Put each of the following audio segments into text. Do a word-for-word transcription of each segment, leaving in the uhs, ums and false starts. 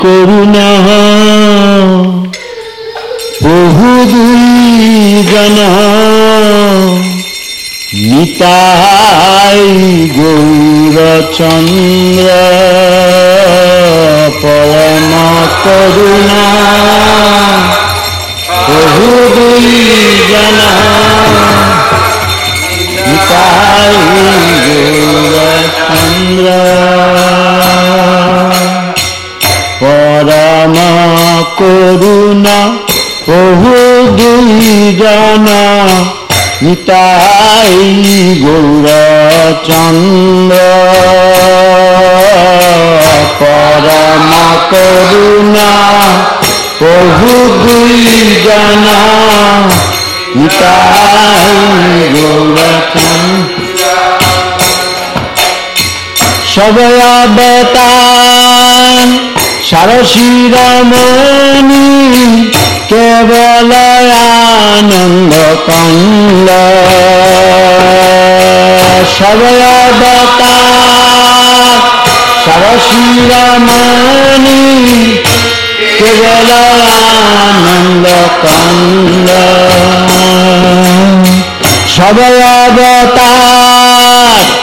করুণা বহু দুই জানা নিতাই গৌরচন্দ্র পরম করুণা বহু দুই জানা নিতাই গৌরচন্দ্র পরম করুণা বহু দুই জানা নিতাই গৌরচন্দ্র পরম করুণা বহু দুই জানা নিতাই গৌরচন্দ্র সবই অবতার সারসিরমণি কেবল আনন্দ কন্দ সবই অবতার সারসিরমণি কেবল আনন্দ কন্দ সবই অবতার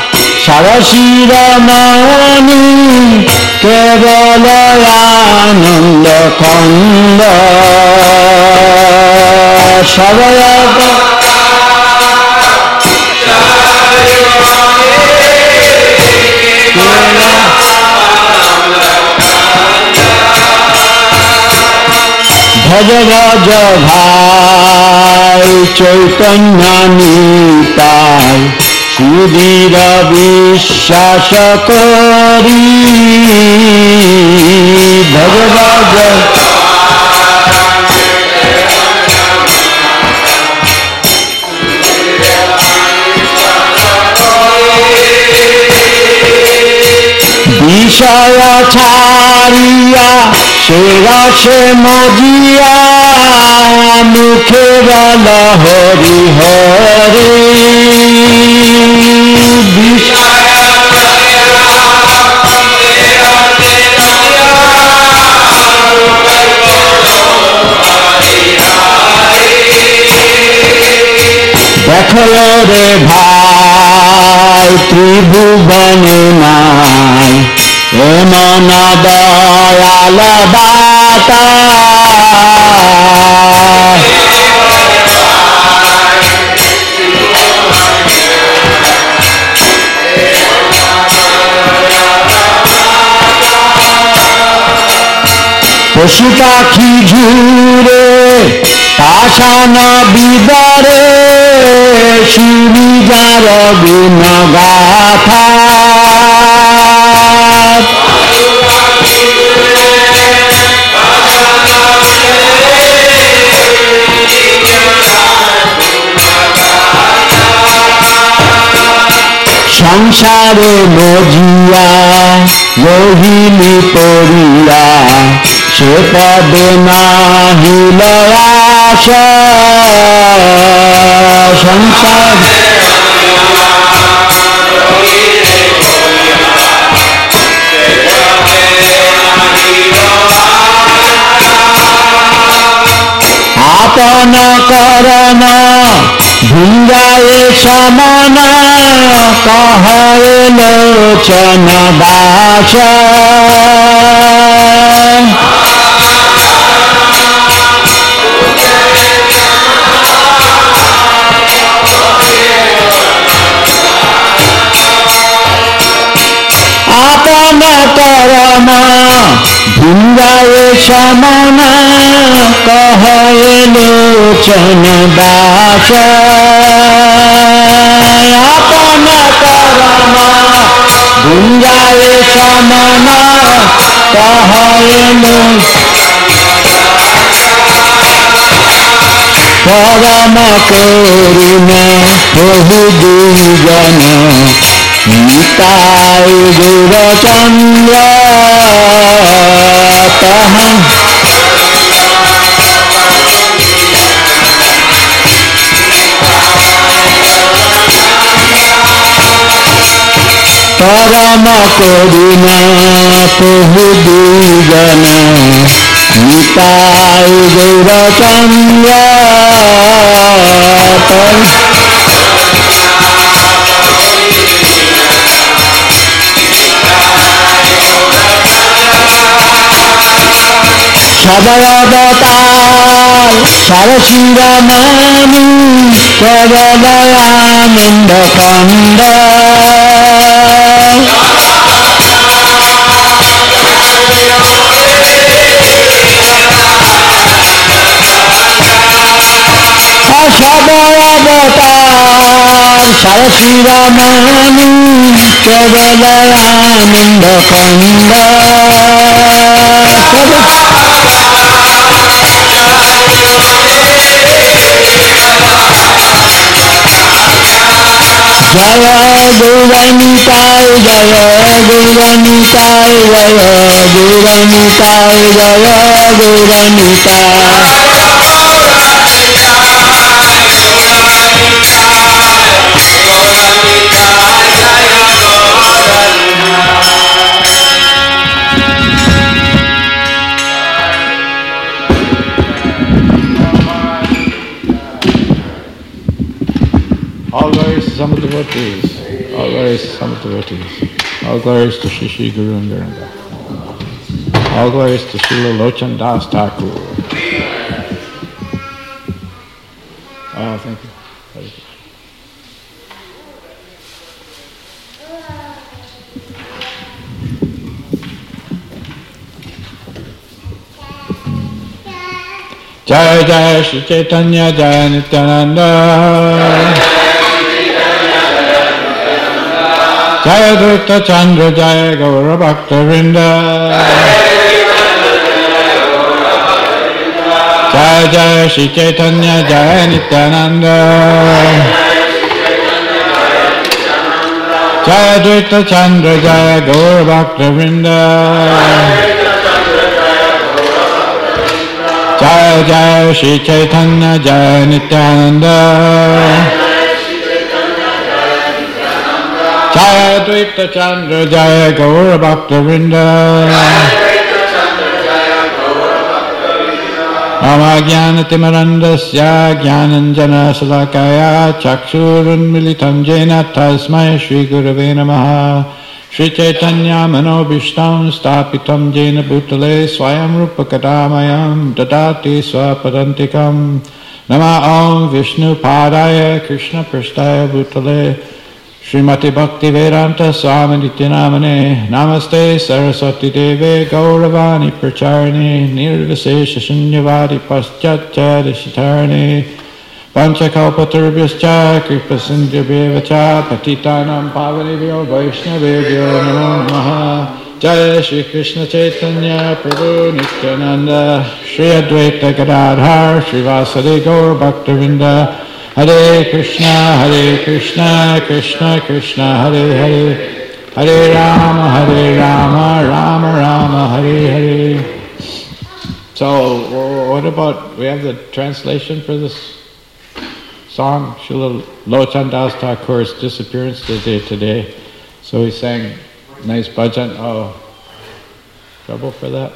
সারসিরমণি কেবল আনন্দ কন্দ সবই ভজ ভজ ভাই চৈতন্য নিতাই সুধীর বিশ্বাস করি ভজ ভজ বিষয় ছাড়িয়া সে রসে মজিয়া মুখে বল হরি হরি দেখলো রে ভাই ত্রিভুবনে নাই এমন দয়াল দাতা পশু পাখি ঝুরে পাষাণ বিদরে সুবিজার গুণ গাথা সংসারে মজিয়া রহিলি পড়িয়া সে পদে নাহিল আশা সংসার আপন করণ ভুঞ্জায়ে সমন কহে লোচন দাস আপন করণ ভুঞ্জায়ে সমন কহে লোচন দাস আপন করণ ভুঞ্জায়ে সমন কহে পরম করুণা প্রভু দুজন নিতাই গৌরচন্দ্র তাহা পরম করুণা প্রভু দুজন নিতাই গৌরচন্দ্র সবাই অবতার সারসিরামানু সদয়ানন্দ খণ্ড সবাই অবতার সারসিরামানু সদয়ানন্দ খণ্ড জয় গৌরানিতায় জয় গৌরানিতায় জয় গৌরানিতায় জয় গৌরানিতায় All glories to some devotees. All glories to some devotees. All glories to Shri Shri Guru and Garanga. All glories to Srila Lochan Das Thakur. Oh, thank you. Thank you. Jai Jai Shri Chaitanya Jai Nityananda. Jaya Dutta Chandra Jaya Gaura Bhakta Vrinda. Jaya Jaya Shri Chaitanya Jaya Nityananda. Jaya Dutta Chandra Jaya Gaura Bhakta Vrinda. Jaya Jaya Shri Chaitanya Jaya Nityananda. Jaya Dvaita Chandra Jaya Gaura Bhakta Vrinda. Mama Jnana Timarandasya Jnananjana Salakaya Chakshurun Militam Jena Tasmai Shri Gurave Namaha. Shri Chaitanya Manobishtam Stapitam Jena Bhutale Swayam Rupa Kadamayam Dadati Swapadantikam. Nama Om Vishnu Padaya Krishna Prasthaya Bhutale Srimati Bhakti Vedanta Swami Nityanamane Namaste Saraswati Deve Gauravani Pracharani Nirvisesha Shunyavadi Paschatchari Shitarani Panchakalpatarubhyascha Kripa Sindhyabevacha Patitanam Pavanebhyo Vaishnavebhyo Namo Namaha. Jaya Shri Krishna Chaitanya Prabhu Nityananda Shri Advaita Gadadhar Shri Vasadi Gaur Bhaktavinda. Hare Krishna, Hare Krishna, Krishna Krishna, Hare Hare, Hare Rama, Hare Rama, Rama Rama, Hare Hare. So, what about, we have the translation for this song, Srila Lochan Das Thakur's disappearance today, today. So he sang nice bhajan. Oh, trouble for that?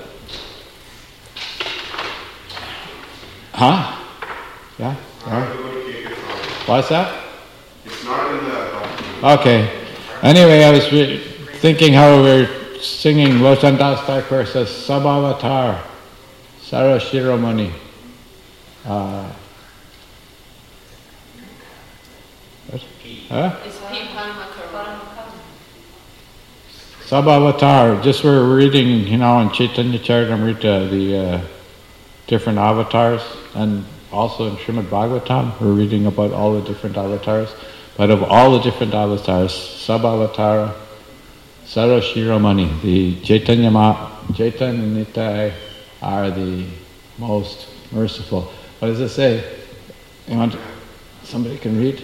Huh? Yeah? Yeah. What's that? It's not in the... Okay. Anyway, I was re- thinking how we were singing Lochan Das Thakur says Sabhavatar Sara Shiromani. Uh, what? Huh? Sabhavatar. Just we're reading, you know, in Chaitanya Charitamrita, the uh, different avatars, and also in Srimad Bhagavatam, we're reading about all the different avatars. But of all the different avatars, Sabhavatara, Sara Shiromani, the Chaitanya, Ma- Chaitanya Nitai are the most merciful. What does it say? You want to, somebody can read?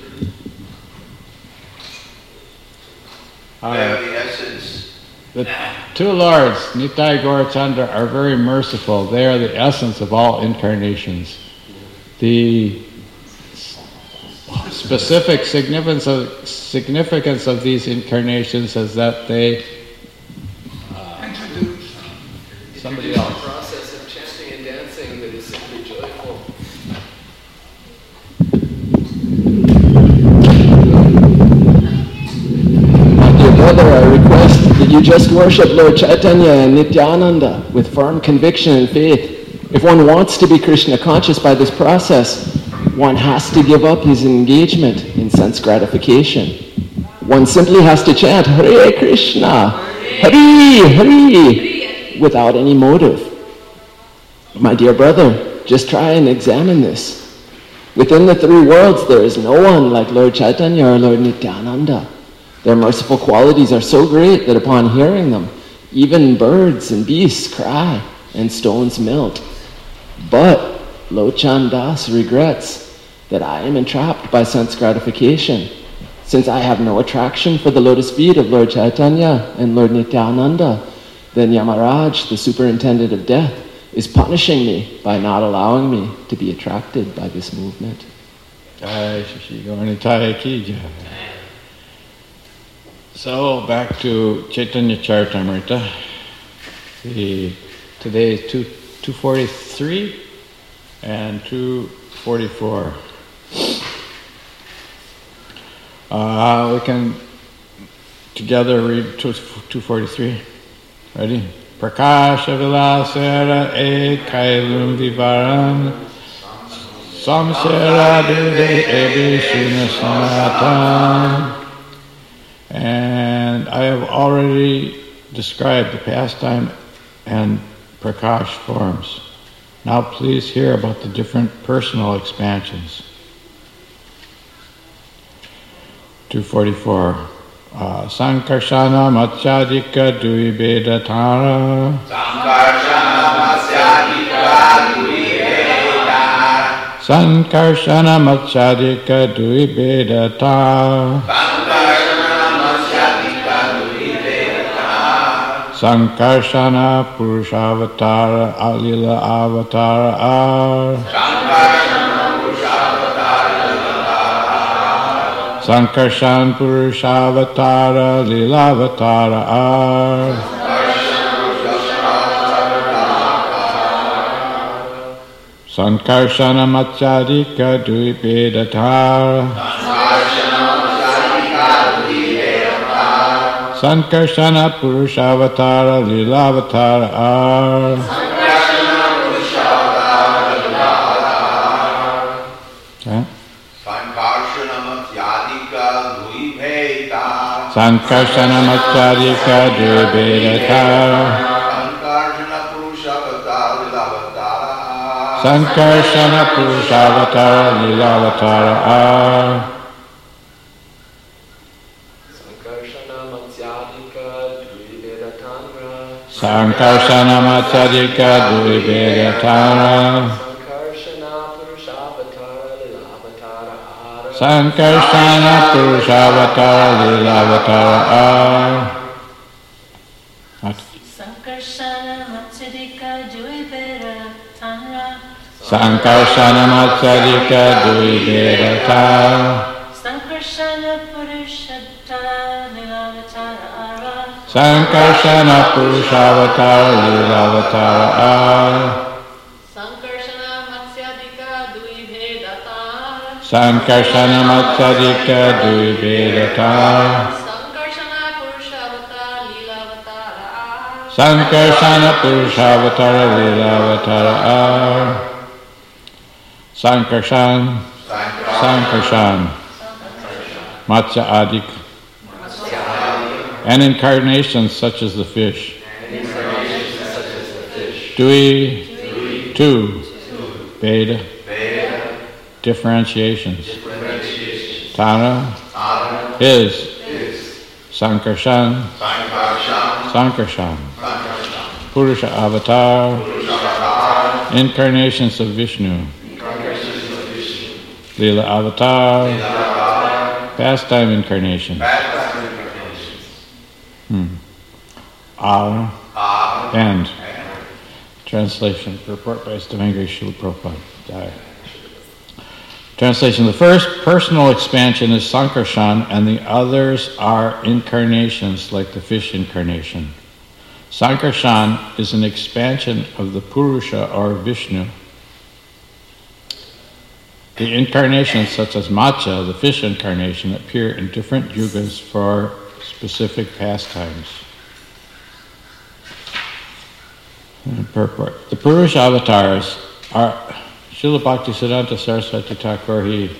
They are the essence. The two lords, Nitai Gaurachandra, are very merciful. They are the essence of all incarnations. The specific significance of, significance of these incarnations is that they uh, and dancing that is simply joyful. My dear brother, I request that you just worship Lord Chaitanya and Nityananda with firm conviction and faith. If one wants to be Krishna conscious by this process, one has to give up his engagement in sense gratification. One simply has to chant Hare Krishna, Hare Hare, without any motive. My dear brother, just try and examine this. Within the three worlds, there is no one like Lord Chaitanya or Lord Nityananda. Their merciful qualities are so great that upon hearing them, even birds and beasts cry and stones melt. But Lochan Das regrets that I am entrapped by sense gratification. Since I have no attraction for the lotus feet of Lord Chaitanya and Lord Nityananda, then Yamaraj, the superintendent of death, is punishing me by not allowing me to be attracted by this movement. Jai Shri Gaura Nitai Ki Jai. So back to Chaitanya Charitamrita. The, today is two, two forty-three and two forty-four. Uh, we can together read two forty-three. Ready? Prakasha Vilasera E Kailum Vivaran Samsera Dede Ebi Shunasanatan. And I have already described the pastime and Prakash forms. Now please hear about the different personal expansions. two forty-four. Uh, Sankarshana Matsyadika Duibedatara. Sankarshana Matsyadika Duibedatara. Sankarshana Matsyadika Duibedatara. Sankarshana Purushavatara Alila Avatara Ar. Sankarshan Purushavatara Lilavatara Ar. Sankarshana Matsyadika Duibedatara. Sankarshana Purushavatara Lilavatara Ar. Okay. Sankarshana Matsyadika Duibheda. Sankarshana Matsyadika Duibhedatara. Sankarshana Purushavatara Lilavatara. Sankarshana Purushavatara Lilavatara Ar. Sankarshana Matsyadika Duibedatara. Sankarshana Purushavatara Lilavatara Ar. Sankarshana Matsyadika Duibedatara. Sankarshana Matsyadika Duibedatara. Sankarshana Purushavatara Lilavatara. Sankarshana Purushavatara Lilavatara Ar. Sankarshana Matsyadika Duibhedatara. Sankarshana Matsyadika Duibhedatara. Sankarshana Purushavatara Lilavatara. Sankarshana Purushavatara Lilavatara Ar. Sankarshan Sankarshan Matsya Adik. And incarnations such as the fish. Dui, two, Beta, differentiations. Tana, his, Sankarshan, Sankarshan, Purusha Avatar, incarnations of Vishnu. Lila Avatar, pastime incarnation. Hmm. Ah, and translation. Purport by Stavangri Srila Prabhupada. Jai. Translation. The first personal expansion is Sankarshan, and the others are incarnations like the fish incarnation. Sankarshan is an expansion of the Purusha or Vishnu. The incarnations such as Matsya, the fish incarnation, appear in different yugas for specific pastimes. Purport. The Purusha avatars are Srila Bhaktisiddhanta Saraswati Thakur. He,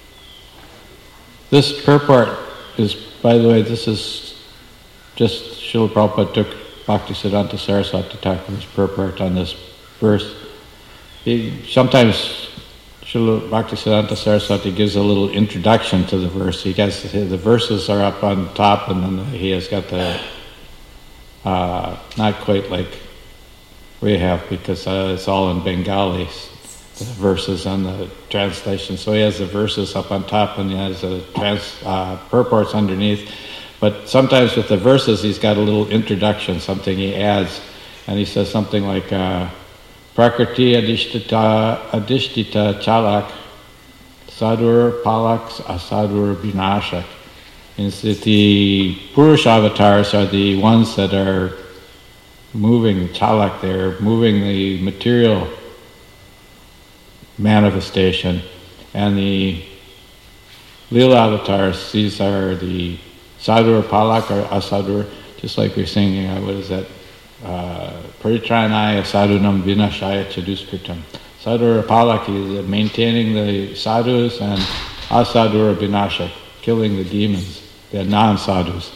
this purport is, by the way, this is just Srila Prabhupada took Bhaktisiddhanta Saraswati Thakur's purport on this verse. He sometimes Srila Bhaktisiddhanta Saraswati gives a little introduction to the verse. He has the verses are up on top, and then he has got the uh, not quite like we have, because uh, it's all in Bengali, the verses and the translation. So he has the verses up on top, and he has the trans, uh, purports underneath. But sometimes with the verses, he's got a little introduction, something he adds, and he says something like uh, Prakriti adishtita adishtita chalak sadur palak asadur binashak. Means that the Purusha avatars are the ones that are moving chalak, they're moving the material manifestation, and the Leela avatars, these are the Sadur Palak or Asadur, just like we're singing, uh, what is that? Paritranaya Sadhunam Vinashaya Chaduskritam. Sadur Palak is maintaining the sadhus, and Asadur Vinasha, killing the demons, the non-sadhus.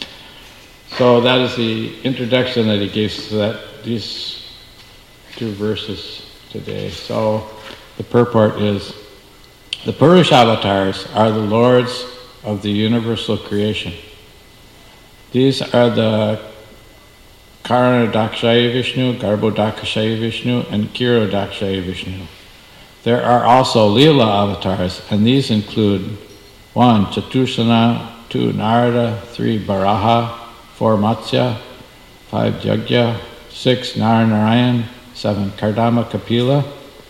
So that is the introduction that he gives to that, these two verses today. So the purport is, the Purusha avatars are the lords of the universal creation. These are the Karanodakshaya Vishnu, Garbhodakshaya Vishnu, and Kirodakshaya Vishnu. There are also Leela avatars, and these include one, Chatursana, two, Narada, three, Baraha, four, Matsya, five, Jagya, six, Naranarayan, seven, Kardama Kapila,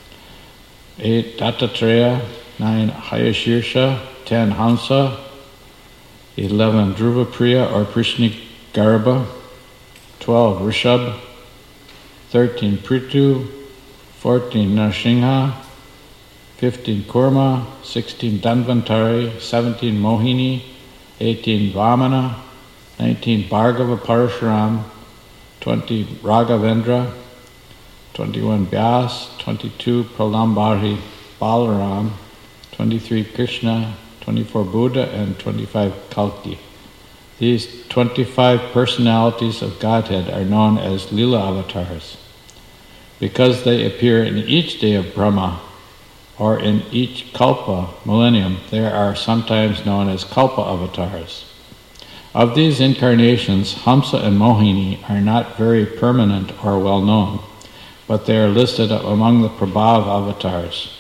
eight, Dattatreya, nine, Hayashirsha, ten, Hamsa, eleven, Dhruvapriya or Prishni Garba, twelve, Rishabh, thirteen, Prithu, fourteen, Narsingha, fifteen, Kurma, sixteen, Dhanvantari, seventeen, Mohini, eighteen, Vamana, nineteen, Bhargava Parashuram, twenty, Raghavendra, twenty-one, Vyas, twenty-two, Pralambari Balaram, twenty-three, Krishna, twenty-four, Buddha, and twenty-five, Kalki. These twenty-five personalities of Godhead are known as Leela avatars. Because they appear in each day of Brahma, or in each kalpa, millennium, they are sometimes known as kalpa avatars. Of these incarnations, Hamsa and Mohini are not very permanent or well known, but they are listed among the Prabhav avatars.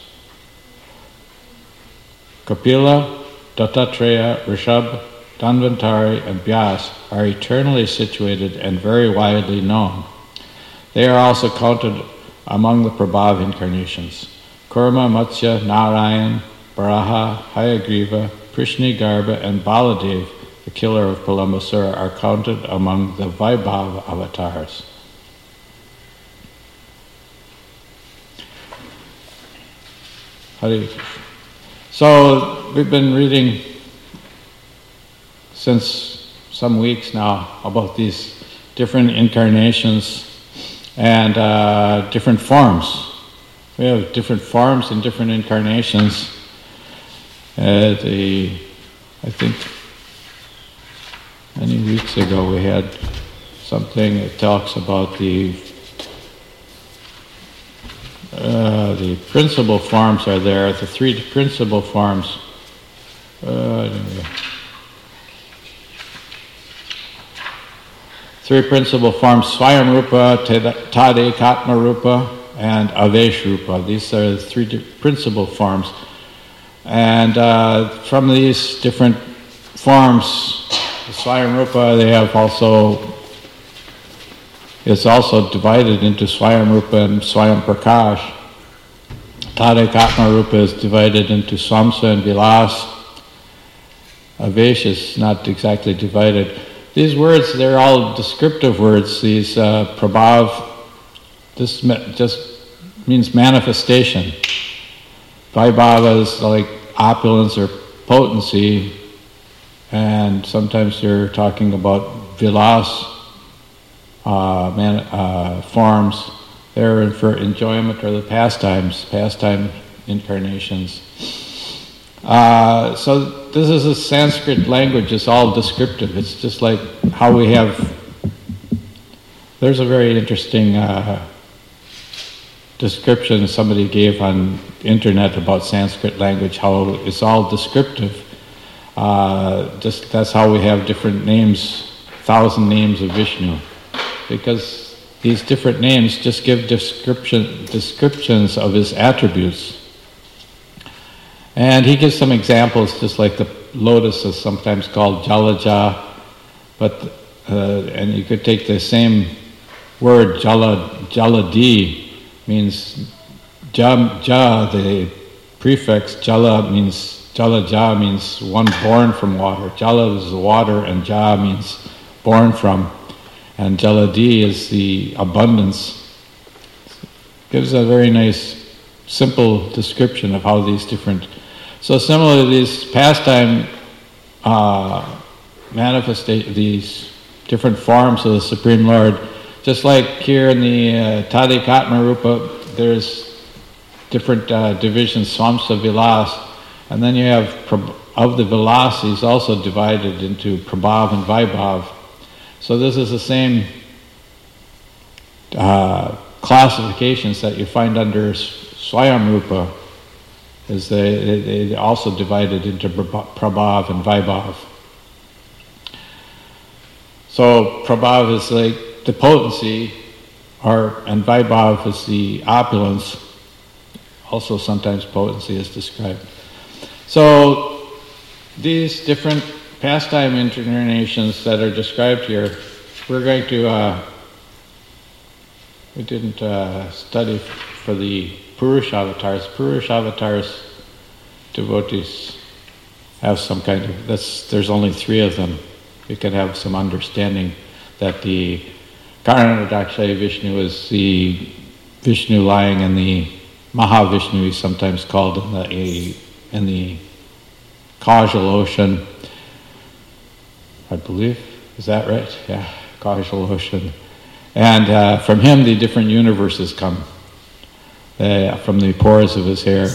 Kapila, Dattatreya, Rishabh, Dhanvantari, and Vyas are eternally situated and very widely known. They are also counted among the Prabhav incarnations. Kurma, Matsya, Narayan, Baraha, Hayagriva, Prishni Garba, and Baladev, the killer of Palambasura, are counted among the Vaibhava avatars. Hare Krishna. So we've been reading since some weeks now about these different incarnations and uh, different forms. We have different forms and different incarnations. Uh, the, I think many weeks ago we had something that talks about the uh, the principal forms are there, the three principal forms. Uh, anyway. Three principal forms, Swayam Rupa, Tade Katma Rupa, and Avesh Rupa. These are the three di- principal forms. And uh, from these different forms, the Swayam Rupa, they have also, it's also divided into Swayam Rupa and Swayam Prakash. Tade Katma Rupa is divided into Swamsa and Vilas. Avesh is not exactly divided. these words, they're all descriptive words. These uh, prabhav, this me- just means manifestation. Vaibhava is like opulence or potency, and sometimes you're talking about vilas, uh, man, uh, forms. They're for enjoyment or the pastimes, pastime incarnations. Uh, so this is a Sanskrit language. It's all descriptive. It's just like how we have. There's a very interesting uh, description somebody gave on the internet about Sanskrit language. How it's all descriptive. Uh, just that's how we have different names, thousand names of Vishnu, because these different names just give description descriptions of his attributes. And he gives some examples, just like the lotus is sometimes called Jalaja, but uh, and you could take the same word Jala Jaladi means ja, ja the prefix Jala means Jalaja means one born from water. Jala is the water, and Ja means born from, and Jaladi is the abundance. Gives a very nice, simple description of how these different. So similarly, these pastime uh, manifestate these different forms of the Supreme Lord. Just like here in the uh, Tadikatma Rupa, there's different uh, divisions, Swamsa Vilas, and then you have, of the Vilas, he's also divided into Prabhav and Vaibhav. So this is the same uh, classifications that you find under Swayam Rupa, is they, they, they also divided into Prabhav and Vaibhav. So Prabhav is like the potency, or and Vaibhav is the opulence. Also sometimes potency is described. So these different pastime incarnations that are described here, we're going to, uh, we didn't uh, study for the Purusha avatars. Purusha avatars, devotees have some kind of, that's, there's only three of them. You can have some understanding that the Karanadakshayi Vishnu is the Vishnu lying in the Mahavishnu, he's sometimes called in the, in the causal ocean, I believe. Is that right? Yeah, causal ocean. And uh, from him the different universes come, uh, from the pores of his hair.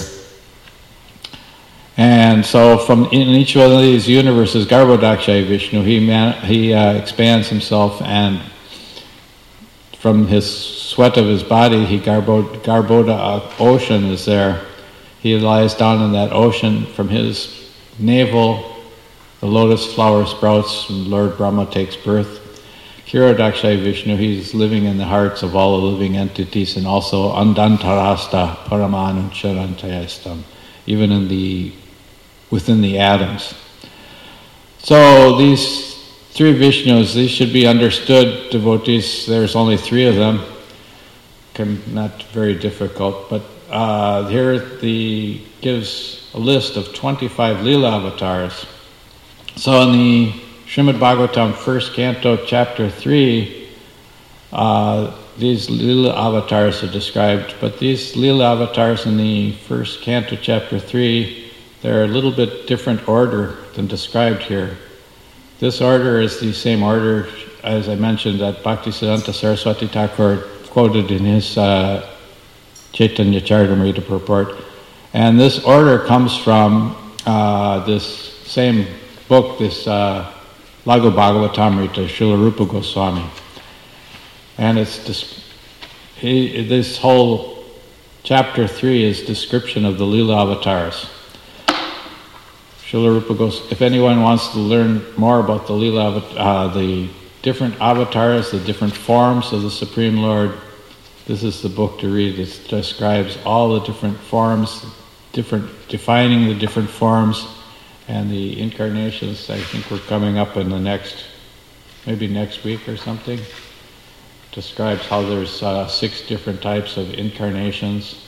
And so from in each one of these universes, Garbhodakshayi Vishnu, he, man, he uh, expands himself, and from his sweat of his body, he Garbhoda, Garbhoda ocean is there. He lies down in that ocean. From his navel, the lotus flower sprouts, and Lord Brahma takes birth. Kshirodakshayi Vishnu, he's living in the hearts of all the living entities, and also Andantarasta Paramanuncharantayaistam, even in the within the atoms. So these three Vishnus, these should be understood, devotees. There's only three of them. Can, not very difficult, but uh, here the gives a list of twenty-five Leela avatars. So in the Srimad Bhagavatam, first canto, chapter three, uh, these Leela avatars are described, but these Leela avatars in the first canto, chapter three, they're a little bit different order than described here. This order is the same order, as I mentioned, that Bhaktisiddhanta Saraswati Thakur quoted in his uh, Chaitanya Charitamrita purport. And this order comes from uh, this same book, this uh, Laghu Bhagavatamrita, Srila Rupa Goswami. And it's dis- he, this whole chapter three is description of the Leela avatars. Srila Rupa Goswami, if anyone wants to learn more about the Leela, uh, the different avatars, the different forms of the Supreme Lord, this is the book to read. It describes all the different forms, different defining the different forms, and the incarnations. I think we're coming up in the next, maybe next week or something. Describes how there's uh, six different types of incarnations.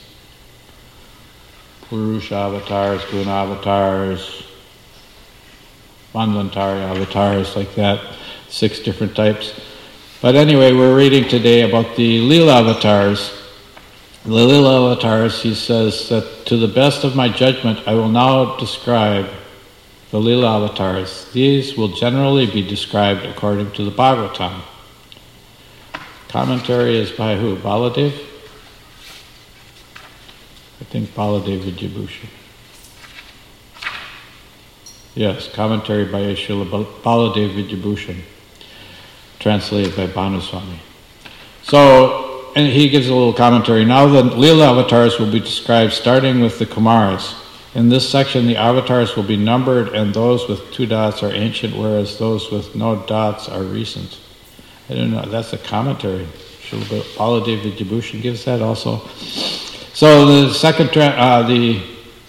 Purusha avatars, Guna avatars, Manvantari avatars, like that. six different types. But anyway, we're reading today about the Leela avatars. The Leela avatars, he says that to the best of my judgment, I will now describe the Leela avatars. These will generally be described according to the Bhagavatam. Commentary is by who? Baladev? I think Baladev Vidyabhushan. Yes, commentary by Srila Baladev Vidyabhushan, translated by Bhanuswami. So, and he gives a little commentary. Now the Leela avatars will be described starting with the Kumaras. In this section, the avatars will be numbered, and those with two dots are ancient, whereas those with no dots are recent. I don't know, that's a commentary. Srila Baladev Vidyabhushan gives that also. So the second, tra- uh, the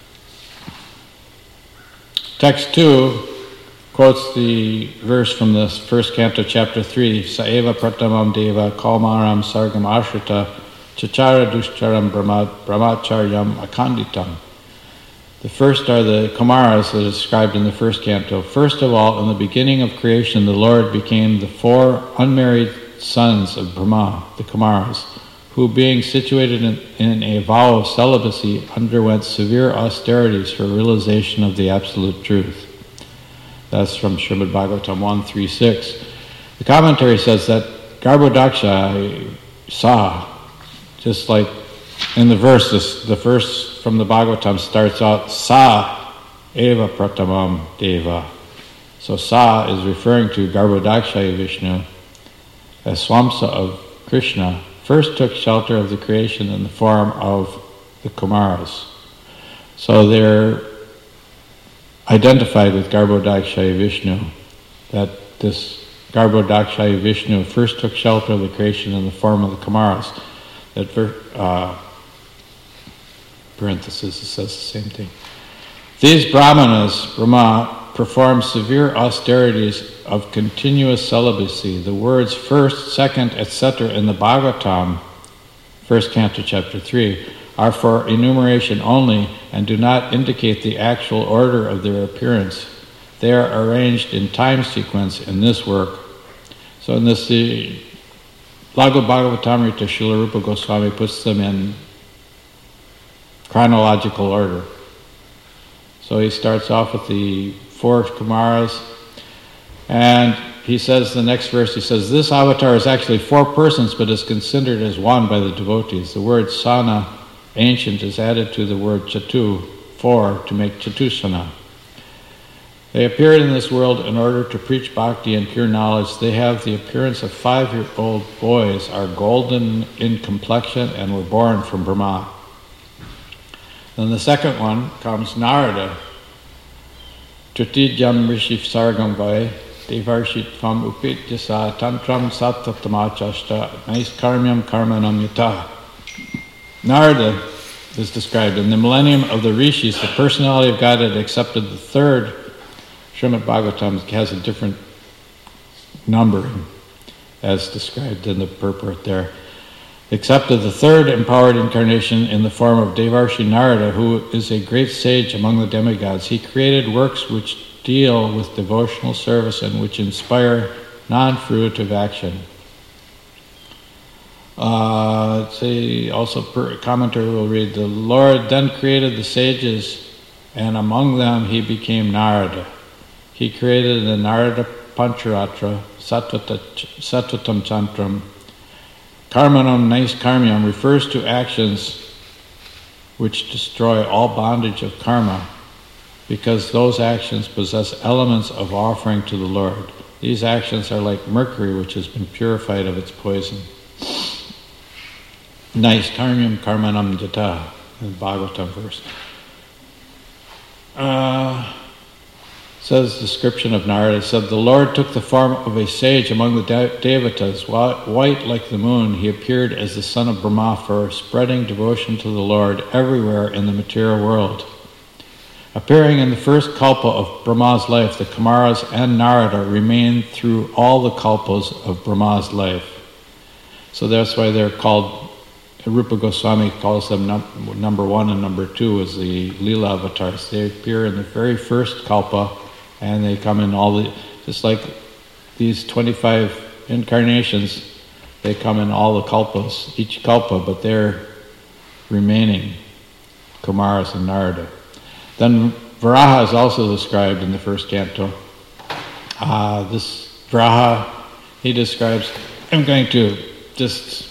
text two quotes the verse from the first canto, chapter three, Saeva pratamam deva kalmaram sargam ashrita chachara dushcharam brahmacharyam akanditam. The first are the Kumaras that are described in the first canto. First of all, in the beginning of creation, the Lord became the four unmarried sons of Brahma, the Kumaras, who being situated in, in a vow of celibacy underwent severe austerities for realization of the absolute truth. That's from Srimad Bhagavatam one thirty-six. The commentary says that Garbhodaksha saw, just like in the verse, this, the verse from the Bhagavatam starts out, Sa eva pratamam deva. So Sa is referring to Garbhodaksha Vishnu, a Swamsa of Krishna, first took shelter of the creation in the form of the Kumaras. So they're identified with Garbhodaksha Vishnu, that this Garbhodaksha Vishnu first took shelter of the creation in the form of the Kumaras. That ver- uh, parenthesis, it says the same thing. These Brahmanas, Brahma, performed severe austerities of continuous celibacy. The words first, second, et cetera in the Bhagavatam, first canto, chapter three, are for enumeration only and do not indicate the actual order of their appearance. They are arranged in time sequence in this work. So in this, the Laghu Bhagavatamrita, Srila Rupa Goswami puts them in chronological order. So he starts off with the four Kumaras, and he says, the next verse, he says, this avatar is actually four persons, but is considered as one by the devotees. The word sana, ancient, is added to the word chatu, four, to make chatusana. They appeared in this world in order to preach bhakti and pure knowledge. They have the appearance of five-year-old boys, are golden in complexion, and were born from Brahma. Then the second one comes Narada. Tritijam rishi sargam vai devarshit tvam upityasa tantram sattatamachashta naiskarmyam karmanam yata. Narada is described in the millennium of the rishis. The personality of God had accepted the third. Srimad Bhagavatam has a different numbering as described in the purport there. Accepted the third empowered incarnation in the form of Devarshi Narada, who is a great sage among the demigods. He created works which deal with devotional service and which inspire non-fruitive action. Uh, say also, per, commentator will read, the Lord then created the sages, and among them he became Narada. He created the Narada Pancharatra, Sattvatam Chantram. Karmanam Naiskarmyam refers to actions which destroy all bondage of karma, because those actions possess elements of offering to the Lord. These actions are like mercury which has been purified of its poison. Naiskarmyam Karmanam Jata, in the Bhagavatam verse. Uh, says description of Narada, said, the Lord took the form of a sage among the de- devatas. White like the moon, he appeared as the son of Brahma for spreading devotion to the Lord everywhere in the material world. Appearing in the first kalpa of Brahma's life, the Kumaras and Narada remained through all the kalpas of Brahma's life. So that's why they're called, Rupa Goswami calls them num- number one and number two as the Leela avatars. They appear in the very first kalpa, and they come in all the, just like these twenty-five incarnations, they come in all the kalpas, each kalpa, but they're remaining Kumaras and Narada. Then Varaha is also described in the first canto. Uh, this Varaha, he describes, I'm going to just,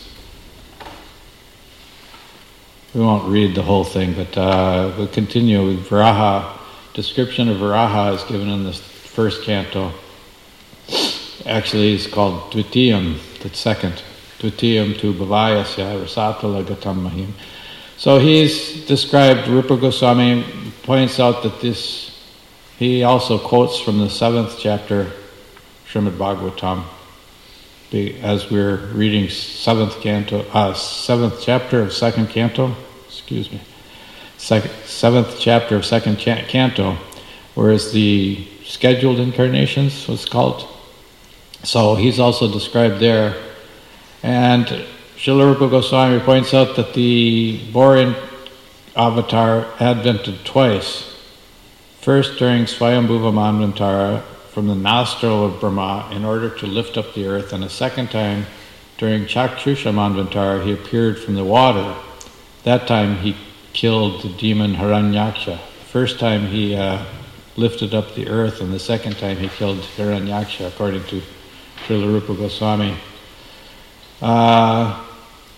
we won't read the whole thing, but uh, we'll continue with Varaha. Description of Varaha is given in the first canto. Actually, it's called Dvitiyam, the second. Dvitiyam tu bhavayasya rasatala gatam mahim. So he's described, Rupa Goswami points out that this, he also quotes from the seventh chapter, Srimad Bhagavatam, as we're reading seventh canto, uh, seventh chapter of second canto, excuse me, second, seventh chapter of second cha- canto, whereas the scheduled incarnations was called. So he's also described there. And Srila Rupa Goswami points out that the Borean avatar advented twice. First during Swayambhuva Manvantara from the nostril of Brahma in order to lift up the earth, and a second time during Chakshusha Manvantara he appeared from the water. That time he killed the demon Hiranyaksha. The first time he uh, lifted up the earth, and the second time he killed Hiranyaksha, according to Srila Rupa Goswami. Uh,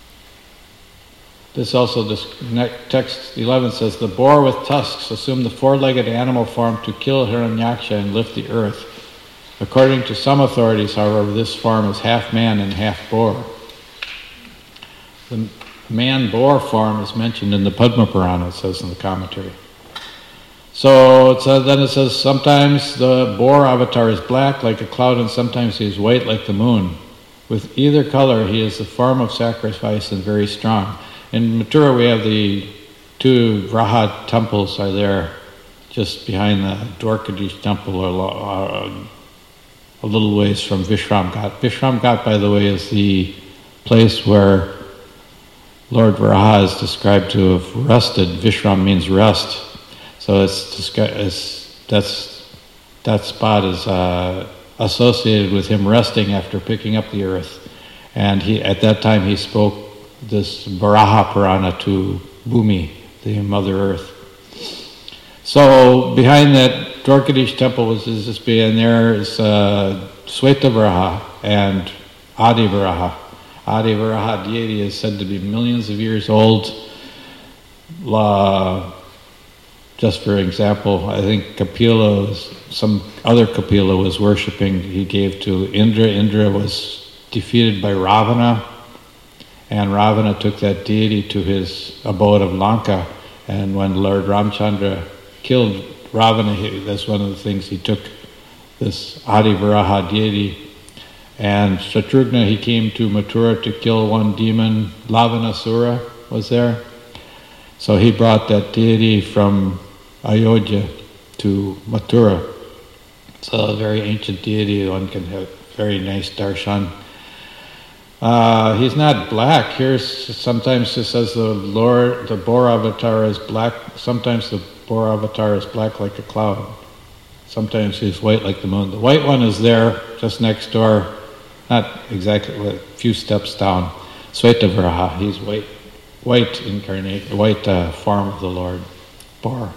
this also, this text eleven says, the boar with tusks assumed the four-legged animal form to kill Hiranyaksha and lift the earth. According to some authorities, however, this form is half man and half boar. The man-boar form is mentioned in the Padma Purana, it says in the commentary. So it says, then it says, sometimes the boar avatar is black like a cloud, and sometimes he is white like the moon. With either color, he is the form of sacrifice and very strong. In Mathura, we have the two Vraha temples are there, just behind the Dwarkadish temple, or uh, a little ways from Vishramghat. Vishramghat, by the way, is the place where Lord Varaha is described to have rested. Vishram means rest. So it's, descri- it's that's that spot is uh, associated with him resting after picking up the earth. And he at that time he spoke this Varaha Purana to Bhumi, the Mother Earth. So behind that Dwarkadish temple was this, and there is uh, Sweta Varaha and Adi Varaha. Adi Varaha deity is said to be millions of years old. Uh, just for example, I think Kapila was, some other Kapila was worshipping, he gave to Indra. Indra was defeated by Ravana, and Ravana took that deity to his abode of Lanka, and when Lord Ramchandra killed Ravana, he, that's one of the things, he took this Adi Varaha deity. And Shatrughna, he came to Mathura to kill one demon, Lavanasura was there. So he brought that deity from Ayodhya to Mathura. So a very ancient deity, one can have very nice darshan. Uh, he's not black. Here's sometimes it says the Lord, the boar avatar is black. Sometimes the boar avatar is black like a cloud. Sometimes he's white like the moon. The white one is there, just next door, not exactly, a few steps down. Svetavaraha, he's white, white incarnate, white uh, form of the Lord, boar.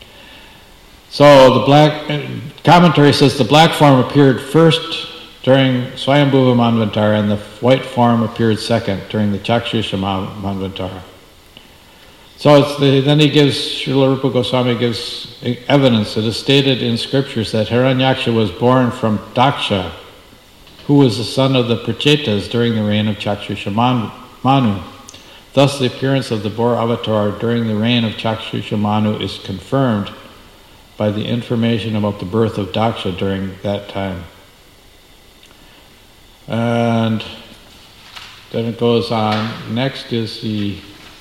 So the black uh, commentary says the black form appeared first during Swayambhuva Manvantara, and the white form appeared second during the Chakshusha Manvantara. So it's the, then he gives, Srila Rupa Goswami gives evidence. It is stated in scriptures that Hiranyaksha was born from Daksha, who was the son of the Prachetas during the reign of Chakshusha Manu. Thus the appearance of the boar avatar during the reign of Chakshusha Manu is confirmed by the information about the birth of Daksha during that time. And then it goes on. Next is the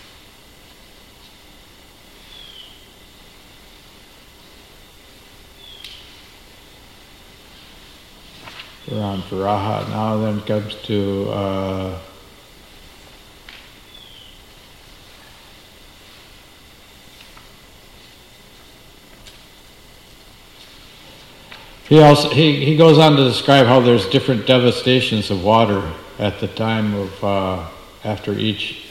we're on Varaha now. Then it comes to uh, He also he, he goes on to describe how there's different devastations of water at the time of uh, after each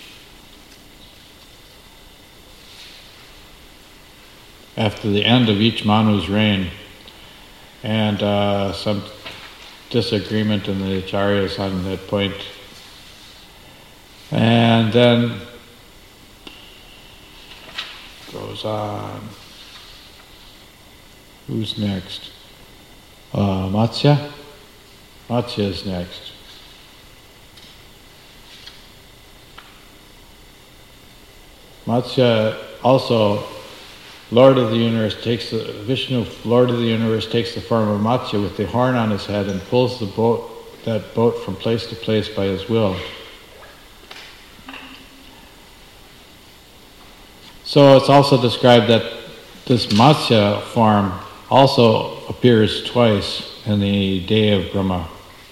after the end of each Manu's reign, and uh, some disagreement in the acharyas on that point. And then goes on. Who's next? Uh, Matsya? Matsya is next. Matsya also, Lord of the universe, takes the Vishnu, Lord of the universe, takes the form of Matsya with the horn on his head and pulls the boat, that boat from place to place by his will. So it's also described that this Matsya form also appears twice in the day of Brahma.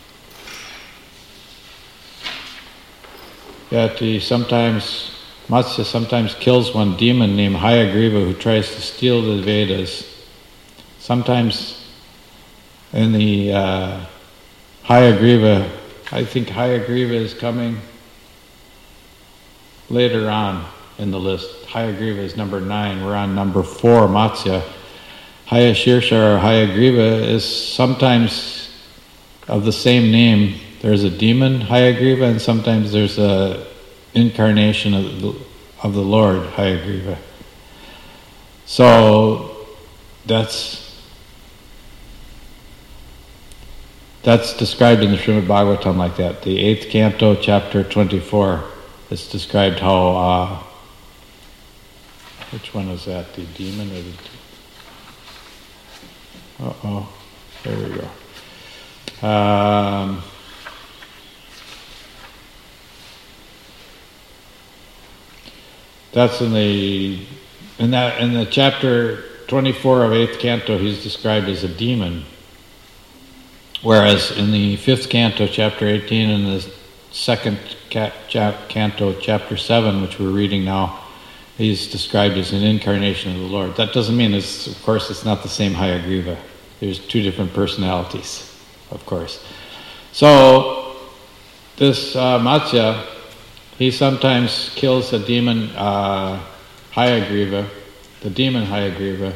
That he sometimes, Matsya sometimes kills one demon named Hayagriva who tries to steal the Vedas. Sometimes in the uh, Hayagriva, I think Hayagriva is coming later on in the list. Hayagriva is number nine. We're on number four, Matsya. Hayashirsha or Hayagriva is sometimes of the same name. There's a demon, Hayagriva, and sometimes there's a incarnation of the, of the Lord, Hayagriva. So that's that's described in the Srimad Bhagavatam like that. The eighth canto, chapter twenty-four. It's described how. Uh, which one is that? The demon or the? Uh oh, there we go. Um, That's in the in that in the chapter twenty-four of eighth canto. He's described as a demon, whereas in the fifth canto, chapter eighteen, and the second ca- cha- canto, chapter seven, which we're reading now, he's described as an incarnation of the Lord. That doesn't mean it's, of course, it's not the same Hayagriva. There's two different personalities, of course. So this uh, Matsya, he sometimes kills the demon uh, Hayagriva, the demon Hayagriva.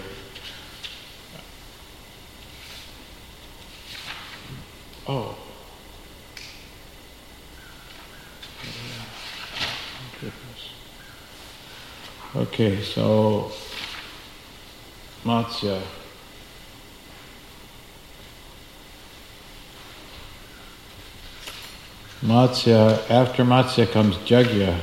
Oh. Okay, so Matsya. Matsya, after Matsya comes Jagya.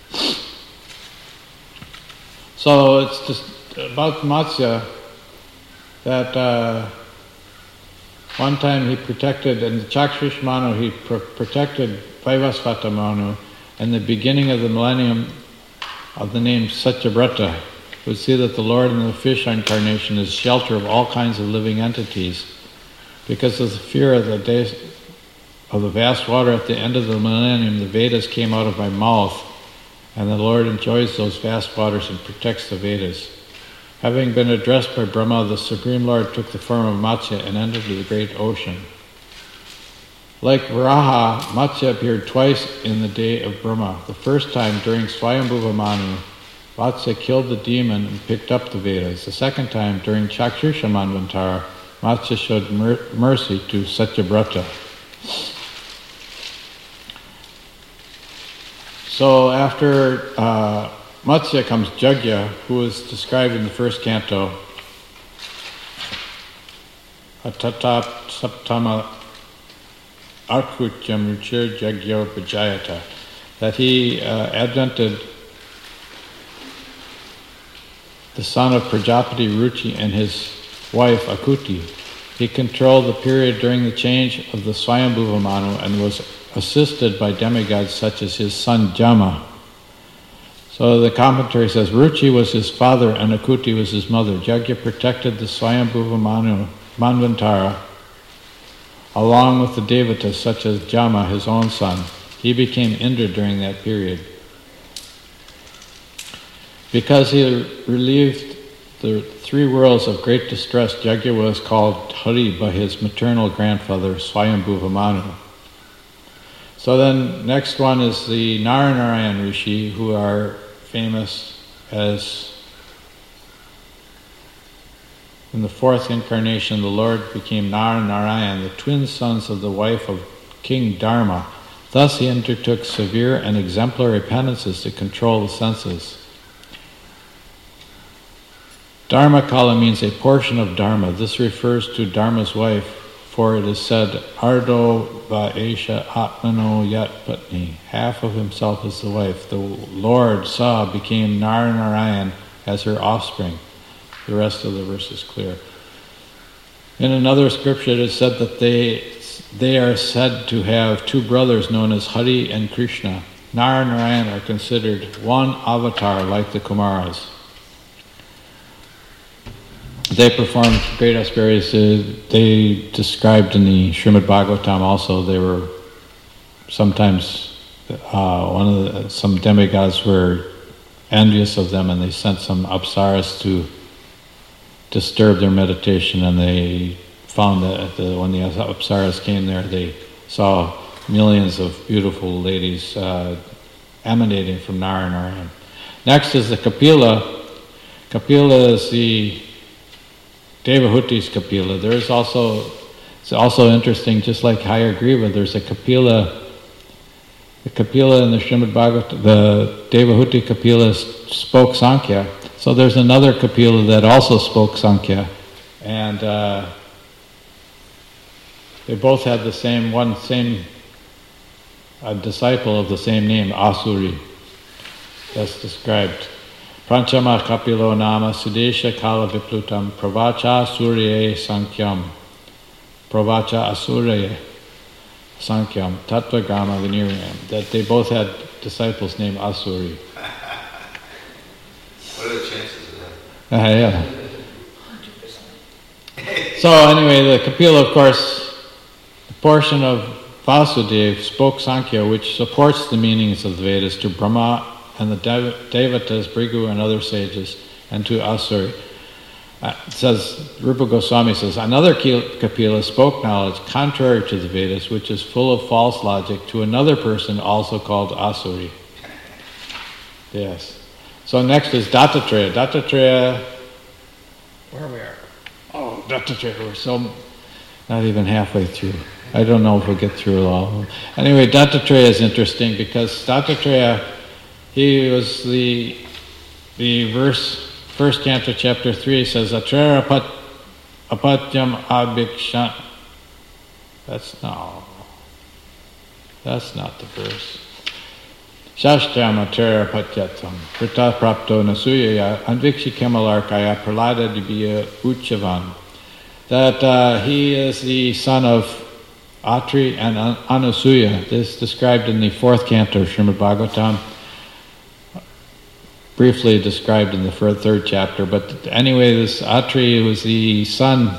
So it's just about Matsya that uh, one time he protected, in the Chakshrish Manu, he pr- protected Vaivasvata Manu, and the beginning of the millennium of the name Satyavrata would see that the Lord in the fish incarnation is shelter of all kinds of living entities. Because of the fear of the days of the vast water at the end of the millennium, the Vedas came out of my mouth, and the Lord enjoys those vast waters and protects the Vedas. Having been addressed by Brahma, the Supreme Lord took the form of Matsya and entered the great ocean. Like Varaha, Matsya appeared twice in the day of Brahma. The first time during Swayambhuva Manu, Matsya killed the demon and picked up the Vedas. The second time during Chakshursha Manvantara, Matsya showed mer- mercy to Satyavrata. So after uh, Matsya comes Jagya, who is described in the first canto. Atatat saptama arkutyam ruchir jagyo pajayata. That he uh, advented the son of Prajapati Ruchi and his wife Akuti. He controlled the period during the change of the Swayambhuva Manu and was assisted by demigods such as his son Jama. So the commentary says, Ruchi was his father and Akuti was his mother. Jagya protected the Swayambhuva Manu, Manvantara, along with the devatas such as Jama, his own son. He became Indra during that period. Because he relieved the three worlds of great distress, Yajna was called Hari by his maternal grandfather, Swayambhuva Manu. So then, next one is the Naranarayan Rishi, who are famous as, in the fourth incarnation, the Lord became Naranarayan, the twin sons of the wife of King Dharma. Thus he undertook severe and exemplary penances to control the senses. Dharmakala means a portion of Dharma. This refers to Dharma's wife, for it is said, Ardo Vaesha Atmano Yat Patni, half of himself is the wife. The Lord saw became Naranarayan as her offspring. The rest of the verse is clear. In another scripture it is said that they they are said to have two brothers known as Hari and Krishna. Naranarayan are considered one avatar like the Kumaras. They performed great austerities. They described in the Srimad Bhagavatam also, they were sometimes, uh, one of the, some demigods were envious of them and they sent some apsaras to disturb their meditation, and they found that the, when the apsaras came there, they saw millions of beautiful ladies uh, emanating from Naranarayan. Next is the Kapila. Kapila is the Devahuti's Kapila. There is also, it's also interesting, just like Hayagriva, there's a Kapila, the Kapila in the Srimad Bhagavatam, the Devahuti Kapila spoke Sankhya. So there's another Kapila that also spoke Sankhya, and uh, they both had the same one, same uh, disciple of the same name, Asuri. That's described. Pranchama Kapilo Nama Sudesha Kala Viplutam Pravacha Surye Sankyam Pravacha Asurye Sankyam Tattva Gama Viniriyam. That they both had disciples named Asuri. What are the chances of that? Uh, yeah. So anyway, the Kapila, of course, the portion of Vasudeva spoke Sankhya, which supports the meanings of the Vedas, to Brahma and the Dev- Devatas, Bhrigu and other sages, and to Asuri. Uh, it says, Rupa Goswami says, another Kapila spoke knowledge contrary to the Vedas, which is full of false logic, to another person also called Asuri. Yes. So next is Dattatreya. Dattatreya, where we are? Oh, Dattatreya, we're so, not even halfway through. I don't know if we'll get through it all. Anyway, Dattatreya is interesting because Dattatreya, he was the, the verse, first canto, chapter three says, Atrera apat, apatyam abhikshan. That's no, that's not the verse. Shashtram Atrera apatyatam, prita prapto nasuyaya, anvikshi kemalarkaya, pralada dibiya uchavan. That uh, he is the son of Atri and Anasuya. This is described in the fourth canto of Srimad Bhagavatam, briefly described in the third chapter. But anyway, this Atri was the son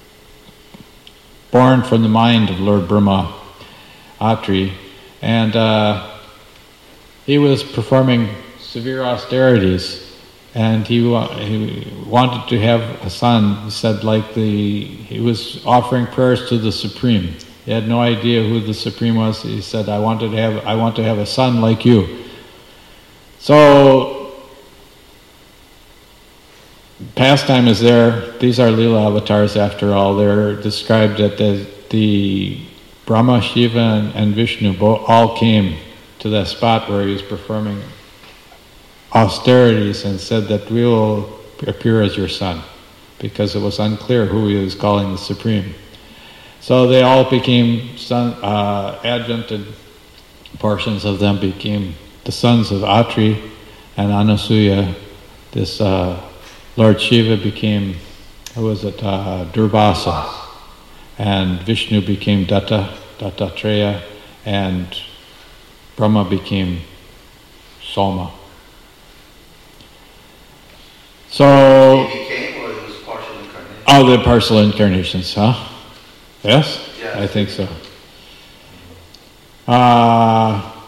born from the mind of Lord Brahma, Atri, and uh, he was performing severe austerities, and he, wa- he wanted to have a son. He said, like the he was offering prayers to the Supreme. He had no idea who the Supreme was. He said, "I wanted to have I want to have a son like you." So pastime is there. These are Leela avatars after all. They're described that the, the Brahma, Shiva, and, and Vishnu both, all came to that spot where he was performing austerities and said that we will appear as your son, because it was unclear who he was calling the Supreme. So they all became son, uh, adjuncted portions of them became the sons of Atri and Anasuya. This uh, Lord Shiva became, who was it, uh, Durvasa, and Vishnu became Datta, Dattatreya, and Brahma became Soma. So, He became, or it was partial incarnation? oh, the partial incarnations, huh? Yes? Yeah. I think so. Uh,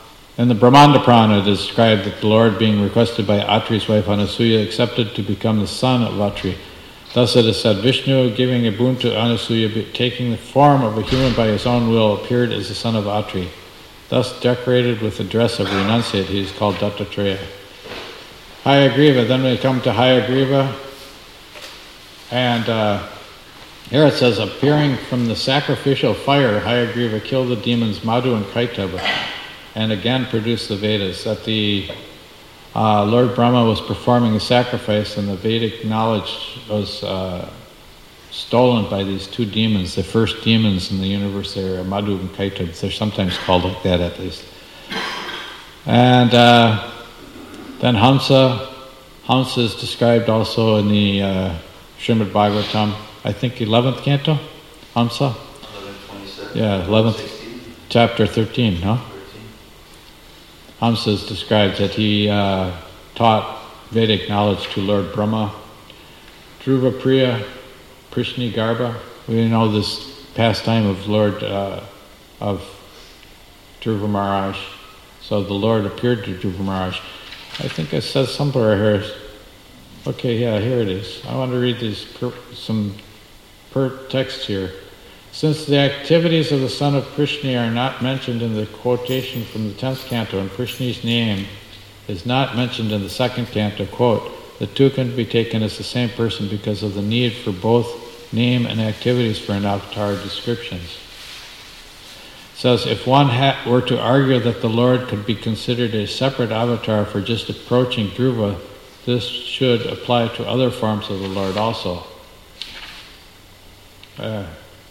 In the Brahmanda Purana, it is described that the Lord, being requested by Atri's wife Anasuya, accepted to become the son of Atri. Thus it is said, Vishnu, giving a boon to Anasuya, taking the form of a human by his own will, appeared as the son of Atri. Thus decorated with the dress of a renunciate, he is called Dattatreya. Hayagriva, then we come to Hayagriva, and uh, here it says, appearing from the sacrificial fire, Hayagriva killed the demons Madhu and Kaitaba, and again produced the Vedas. That the uh, Lord Brahma was performing a sacrifice, and the Vedic knowledge was uh, stolen by these two demons, the first demons in the universe. They are Madhu and Kaitaba. They're sometimes called like that, at least. And uh, then Hamsa, Hamsa is described also in the uh, Srimad Bhagavatam, I think eleventh canto, Hamsa? eleven twenty-seven. Yeah, eleventh, sixteen. chapter thirteen, no? thirteen. Hamsa is described that he uh, taught Vedic knowledge to Lord Brahma. Dhruva Priya, Prishni Garba, we know this pastime of Lord, uh, of Dhruva Maharaj. So the Lord appeared to Dhruva Maharaj. I think it says somewhere here. Okay, yeah, here it is. I want to read these per, some per text here. Since the activities of the son of Prishni are not mentioned in the quotation from the tenth canto, and Prishni's name is not mentioned in the second canto, quote, the two can be taken as the same person because of the need for both name and activities for an avatar descriptions. It says, if one ha- were to argue that the Lord could be considered a separate avatar for just approaching Dhruva, this should apply to other forms of the Lord also. Uh,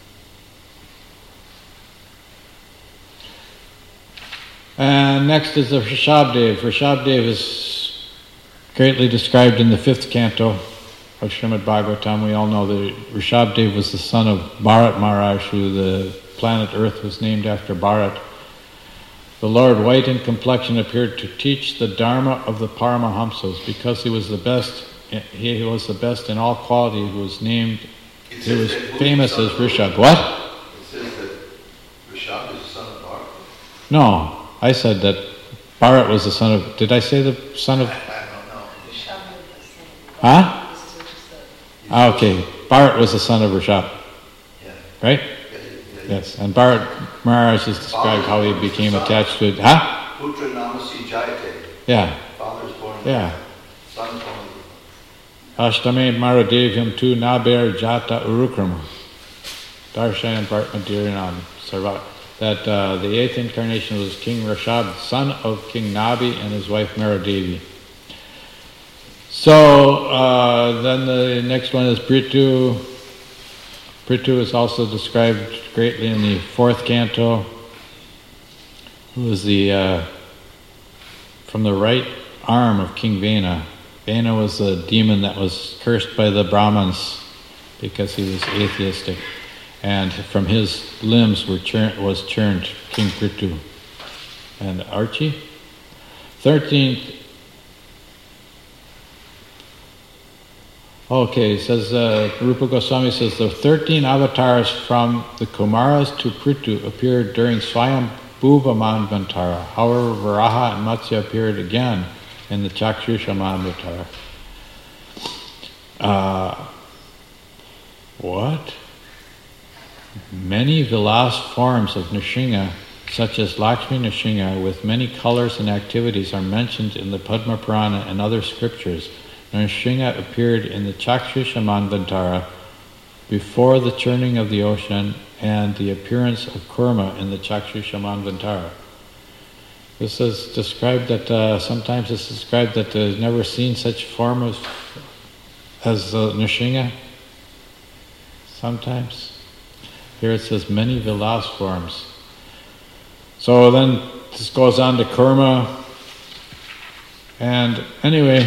and next is the Rishabdev. Rishabdev is greatly described in the fifth canto of Srimad Bhagavatam. We all know that Rishabdev was the son of Bharat Maharaj, who the planet Earth was named after Bharat. The Lord, white in complexion, appeared to teach the Dharma of the Paramahamsas. Because he was the best, he was the best in all quality. He was named, he was famous as Rishabh. What? It says that Rishabh is the son of Bharat. No, I said that Bharat was the son of. Did I say the son of? I, I don't know. Huh? Ah, okay. Bharat was the son of Rishabh. Yeah. Right? Yeah, yeah, yeah. Yes. And Bharat Maharaj has described how he became attached to it. Huh? Putra namasi jayate. Yeah. Father's born. Yeah. Son's born. Ashtame Maradevyam tu naber jata urukrama. Darshan Bhartmadirinam Sarvat. That uh, the eighth incarnation was King Rishabh, son of King Nabi and his wife Maradevi. So uh, then the next one is Prithu. Prithu is also described greatly in the fourth canto, who was the uh, from the right arm of King Vena. Vena was a demon that was cursed by the Brahmins because he was atheistic, and from his limbs were churn, was churned King Prithu. And Archie, thirteenth. Okay, it says, uh, Rupa Goswami says, the thirteen avatars from the Kumaras to Prithu appeared during Swayambhuva Manvantara. However, Varaha and Matsya appeared again in the Chakshusha Manvantara. Uh, what? Many Vilas forms of Nrsimha, such as Lakshmi Nrsimha, with many colors and activities, are mentioned in the Padma Purana and other scriptures. Nrsimha appeared in the Chakshusha Manvantara before the churning of the ocean and the appearance of Kurma in the Chakshusha Manvantara. This is described that, uh, sometimes it's described that they've never seen such form as, as uh, Nrsimha. Sometimes. Here it says many Vilas forms. So then this goes on to Kurma. And anyway,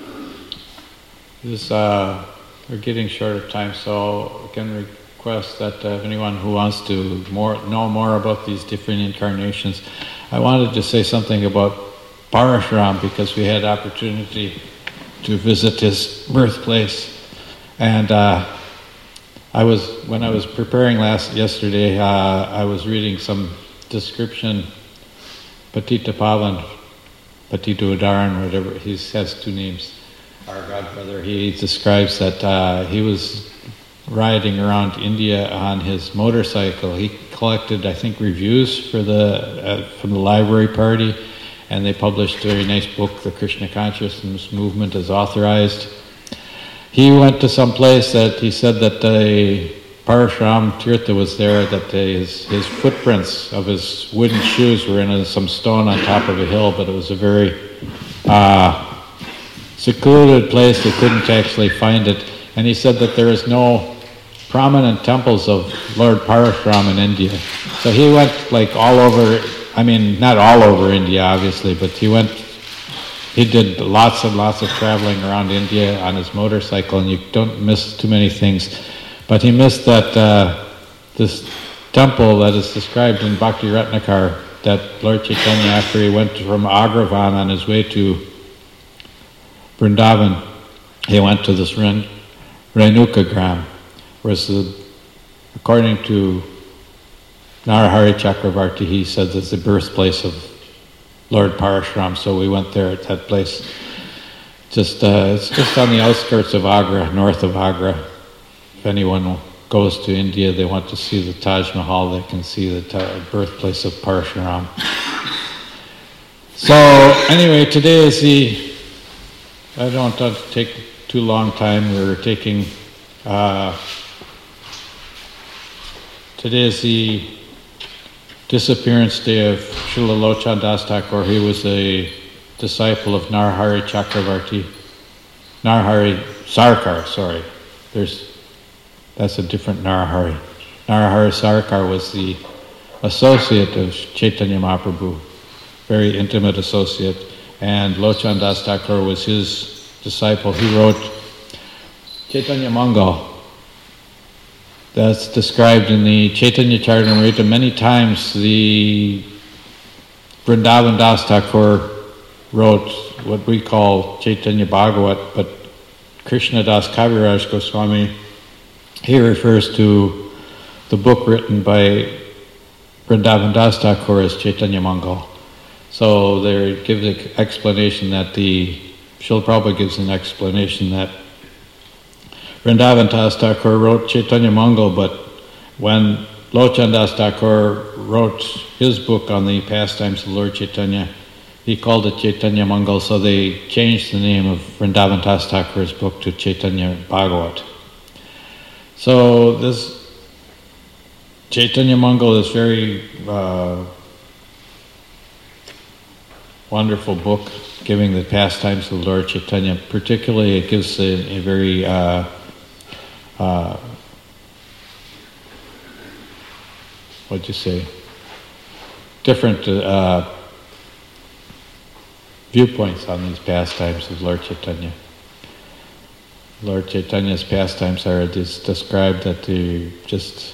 This, uh, we're getting short of time, so I can request that uh, anyone who wants to more know more about these different incarnations. I wanted to say something about Parashuram because we had opportunity to visit his birthplace, and uh, I was when I was preparing last yesterday, uh, I was reading some description Patita Pavan, Patita Udaran, whatever, he has two names. Our godbrother, he describes that uh, he was riding around India on his motorcycle. He collected, I think, reviews for the uh, from the library party, and they published a very nice book, The Krishna Consciousness Movement is Authorized. He went to some place that he said that the Parashram Tirtha was there, that his, his footprints of his wooden shoes were in a, some stone on top of a hill, but it was a very uh, secluded place. They couldn't actually find it. And he said that there is no prominent temples of Lord Parashram in India. So he went like all over, I mean, not all over India, obviously, but he went, he did lots and lots of traveling around India on his motorcycle, and you don't miss too many things. But he missed that uh, this temple that is described in Bhakti Ratnakar, that Lord Chaitanya, after he went from Agravan on his way to Vrindavan, he went to this Ren, Renuka Gram, whereas the, according to Narahari Chakravarti, he said it's the birthplace of Lord Parashram, so we went there at that place. Just uh, it's just on the outskirts of Agra, north of Agra. If anyone goes to India, they want to see the Taj Mahal, they can see the ta- birthplace of Parashuram. So anyway, today is the, I don't want to take too long time, we're taking, uh, today is the disappearance day of Srila Lochan Das Thakur. He was a disciple of Narahari Chakravarti, Narahari Sarkar, sorry. There's That's a different Narahari. Narahari Sarkar was the associate of Chaitanya Mahaprabhu, very intimate associate, and Lochan Das Thakur was his disciple. He wrote Chaitanya Mangal. That's described in the Chaitanya Charitamrita many times. The Vrindavan Das Thakur wrote what we call Chaitanya Bhagavat, but Krishna Das Kaviraj Goswami, he refers to the book written by Vrindavan Das Thakur as Chaitanya Mangal. So they give the explanation that the, Srila Prabhupada gives an explanation that Vrindavan Das Thakur wrote Chaitanya Mangal, but when Lochan Das Thakur wrote his book on the pastimes of Lord Chaitanya, he called it Chaitanya Mangal, so they changed the name of Vrindavan Das Thakur's book to Chaitanya Bhagavat. So this Chaitanya Mangal is very uh, wonderful book, giving the pastimes of Lord Chaitanya. Particularly, it gives a, a very uh, uh, what'd you say? Different uh, viewpoints on these pastimes of Lord Chaitanya. Lord Chaitanya's pastimes are just described that they just...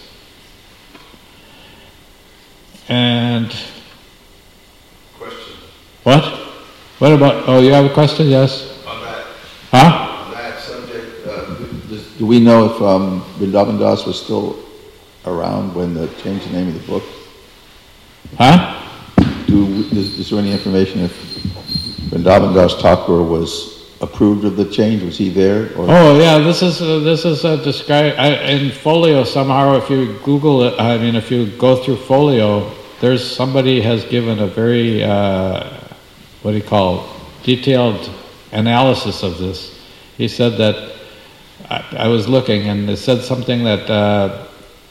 And... Question. What? What about... Oh, you have a question? Yes? On that, Huh? on that subject, uh, Does- Do we know if um, Vrindavan Das was still around when they changed the name of the book? Huh? Do, is, is there any information if Vrindavan Das Thakur was approved of the change? Was he there? Or? Oh yeah, this is uh, this is uh, described in Folio somehow. If you Google it, I mean, if you go through Folio, there's somebody has given a very uh, what do you call detailed analysis of this. He said that I, I was looking, and it said something that uh,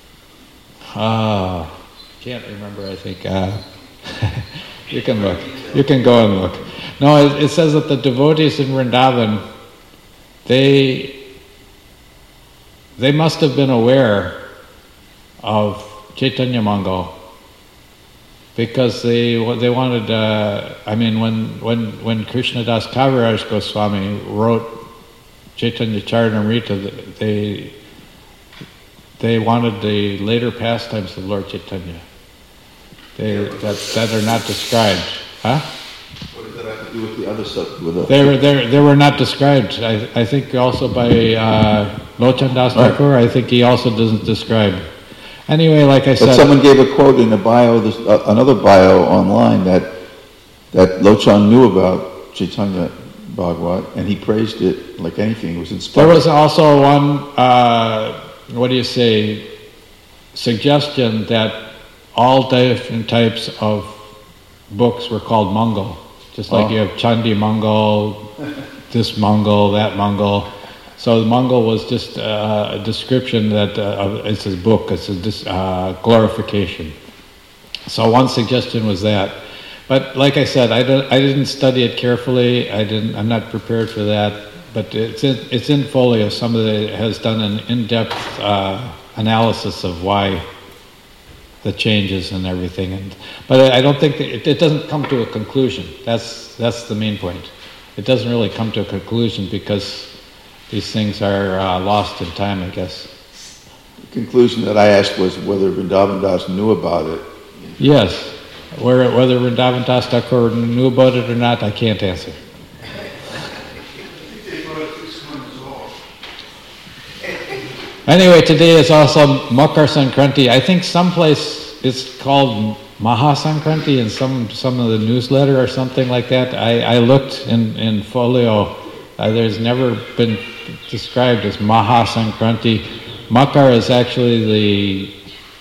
uh, can't remember. I think uh, you can look. You can go and look. No, it, it says that the devotees in Vrindavan, they they must have been aware of Chaitanya Mangal, because they they wanted. Uh, I mean, when when when Krishna Das Kaviraj Goswami wrote Chaitanya Charitamrita, they they wanted the later pastimes of Lord Chaitanya. They that that are not described, huh? what does that have to do? Do with the other stuff? With the, They were they, they were not described. I, I think also by uh, Lochan Das Right. Thakur. I think he also doesn't describe. Anyway, like I but said, someone gave a quote in a bio, this, uh, another bio online, that that Lochan knew about Chaitanya Bhagavat, and he praised it like anything. It was inspired. There was also one, uh, what do you say, suggestion that all different types of books were called Mongol. Just like Oh. you have Chandi Mongol, this Mongol, that Mongol. So the Mongol was just uh, a description that uh, it's a book, it's a dis- uh, glorification. So one suggestion was that. But like I said, I, don't, I didn't study it carefully. I didn't. I'm not prepared for that. But it's in, it's in folio. Somebody has done an in-depth uh, analysis of why the changes and everything. And but I don't think that it, it doesn't come to a conclusion. That's that's the main point. It doesn't really come to a conclusion because these things are uh, lost in time, I guess. The conclusion that I asked was whether Vrindavan Das knew about it. Yes. Where, whether Vrindavan Das Thakur knew about it or not, I can't answer. Anyway, today is also Makar Sankranti. I think someplace it's called Maha Sankranti in some, some of the newsletter or something like that. I, I looked in, in folio. Uh, there's never been described as Maha Sankranti. Makar is actually the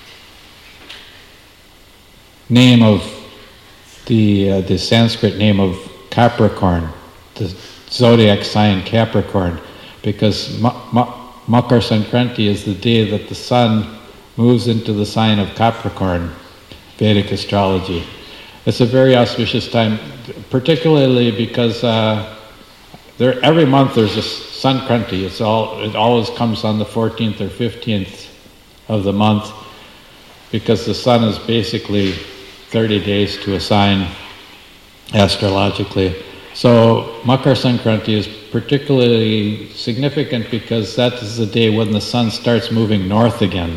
name of the uh, the Sanskrit name of Capricorn, the zodiac sign Capricorn, because Ma- Ma- Makar Sankranti is the day that the sun moves into the sign of Capricorn, Vedic astrology. It's a very auspicious time, particularly because uh, there every month there's a Sankranti. It's all it always comes on the fourteenth or fifteenth of the month, because the sun is basically thirty days to a sign astrologically. So Makar Sankranti is particularly significant because that is the day when the sun starts moving north again.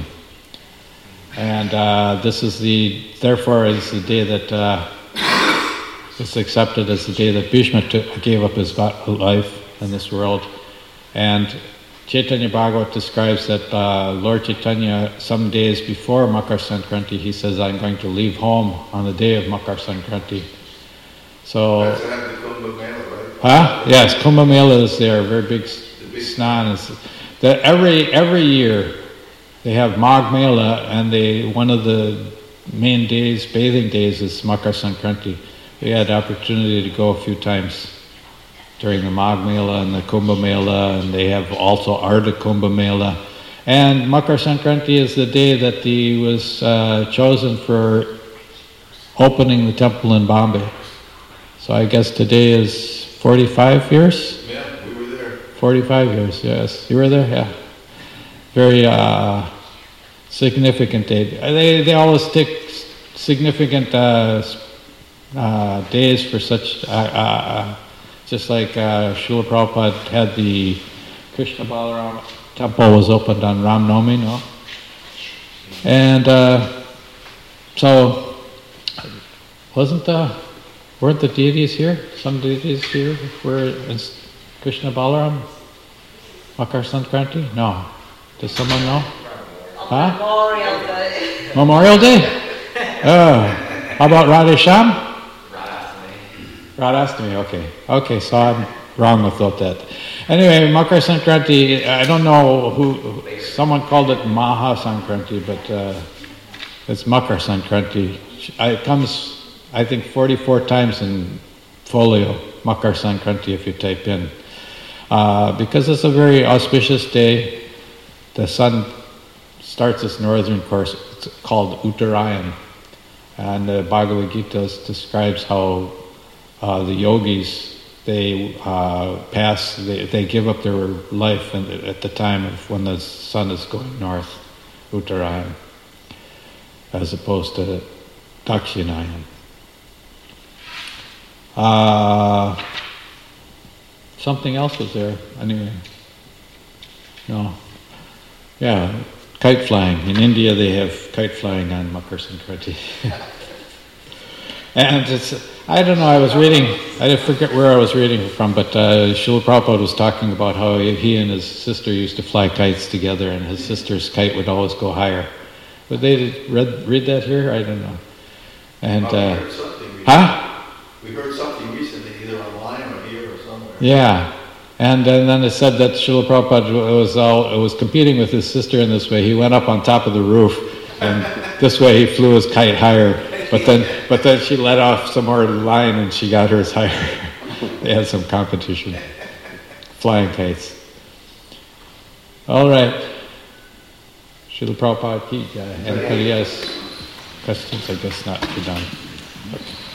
And uh, this is the, therefore is the day that uh, it's accepted as the day that Bhishma took, gave up his life in this world. And Chaitanya Bhagavat describes that uh, Lord Chaitanya, some days before Makar Sankranti, he says, I'm going to leave home on the day of Makar Sankranti. So, That's at the Kumbh Mela, right? huh? Yes, Kumbh Mela is there, very big snan. Is, that every, every year they have Magh Mela, and they, one of the main days, bathing days, is Makar Sankranti. We had the opportunity to go a few times during the Magh Mela and the Kumbh Mela, and they have also Ardha Kumbh Mela. And Makar Sankranti is the day that he was uh, chosen for opening the temple in Bombay. So I guess today is forty-five years? Yeah, we were there. forty-five years, yes. You were there? Yeah. Very uh, significant day. They, they always take significant uh, uh, days for such... Uh, uh, Just like uh, Srila Prabhupada had the Krishna Balaram temple was opened on Ram Navami, no? And uh, so, wasn't the, weren't the deities here? Some deities here were in Krishna Balaram? Makar Sankranti? No. Does someone know? Huh? Memorial Day. Memorial Day? Oh. How about Radhe Shyam? Radhastami, okay. Okay, so I'm wrong about that. Anyway, Makar Sankranti, I don't know who, someone called it Maha Sankranti, but uh, it's Makar Sankranti. It comes, I think, forty-four times in folio, Makar Sankranti, if you type in. Uh, because it's a very auspicious day. The sun starts its northern course, it's called Uttarayan. And the Bhagavad Gita describes how Uh, the yogis, they uh, pass, they, they give up their life in, at the time of when the sun is going north, Uttarayan, as opposed to Dakshinayan. Uh, something else was there, anyway. No. Yeah, kite flying. In India they have kite flying on Makar Sankranti. And it's, I don't know, I was reading, I forget where I was reading from, but uh, Srila Prabhupada was talking about how he and his sister used to fly kites together, and his sister's kite would always go higher. Would they read, read that here? I don't know. And, uh, huh? We heard something recently, either online or here or somewhere. Yeah. And then, then it said that Srila Prabhupada was all, it was competing with his sister in this way. He went up on top of the roof, and this way he flew his kite higher. But then, but then she let off some more line, and she got hers higher. They had some competition, flying kites. All right. Srila Prabhupada ki jai. Anybody else questions? I guess not. We're done. Okay.